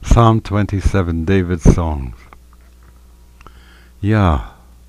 Psalm 27, David's Songs. Yah,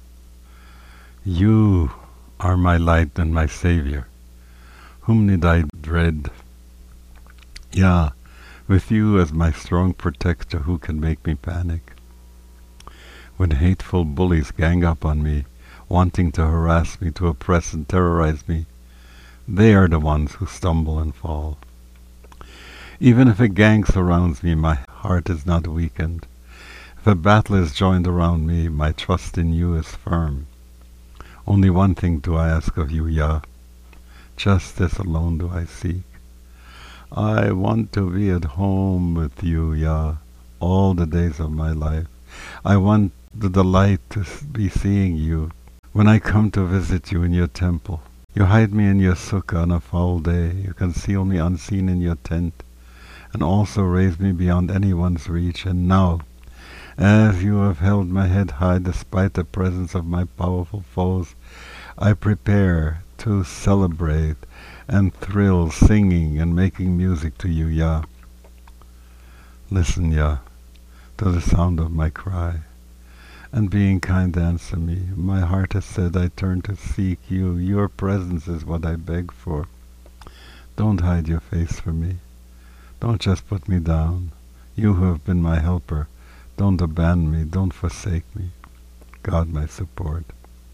you are my light and my Savior. Whom need I dread? Yah, with you as my strong protector, who can make me panic? When hateful bullies gang up on me, wanting to harass me, to oppress and terrorize me, they are the ones who stumble and fall. Even if a gang surrounds me, my heart is not weakened. If a battle is joined around me, my trust in you is firm. Only one thing do I ask of you, Yah. Just this alone do I seek. I want to be at home with you, Yah, all the days of my life. I want the delight to be seeing you. When I come to visit you in your temple, you hide me in your sukkah on a foul day. You conceal me unseen in your tent, and also raise me beyond anyone's reach. And now, as you have held my head high despite the presence of my powerful foes, I prepare to celebrate and thrill, singing and making music to you, Yah. Listen, Yah, to the sound of my cry, and being kind answer me. My heart has said, I turn to seek you. Your presence is what I beg for. Don't hide your face from me. Don't just put me down. You who have been my helper, don't abandon me, don't forsake me. God, my support.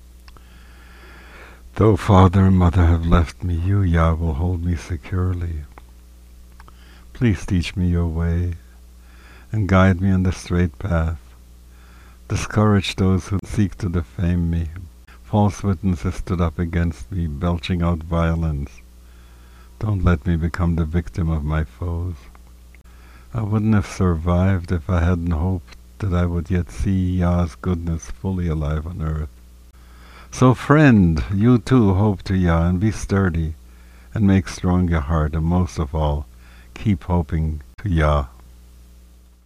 Though father and mother have left me, you, Yah, will hold me securely. Please teach me your way, and guide me on the straight path. Discourage those who seek to defame me. False witnesses stood up against me, belching out violence. Don't let me become the victim of my foes. I wouldn't have survived if I hadn't hoped that I would yet see Yah's goodness fully alive on earth. So friend, you too hope to Yah, and be sturdy, and make strong your heart, and most of all, keep hoping to Yah.